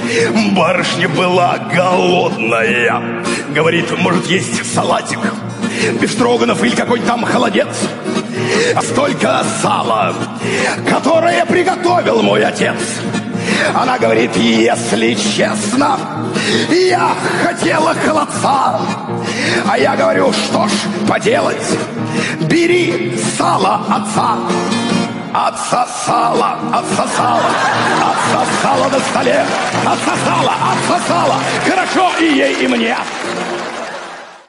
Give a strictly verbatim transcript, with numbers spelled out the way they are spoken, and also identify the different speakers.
Speaker 1: Барышня была голодная. Говорит, может, есть салатик, бефстроганов или какой-то там холодец. Столько сала, которое приготовил мой отец. Она говорит, если честно, я хотела холодца. А я говорю, что ж поделать, бери сало отца. Отсосала, отсосала, отсосала на столе. Отсосала, отсосала. Хорошо и ей, и мне.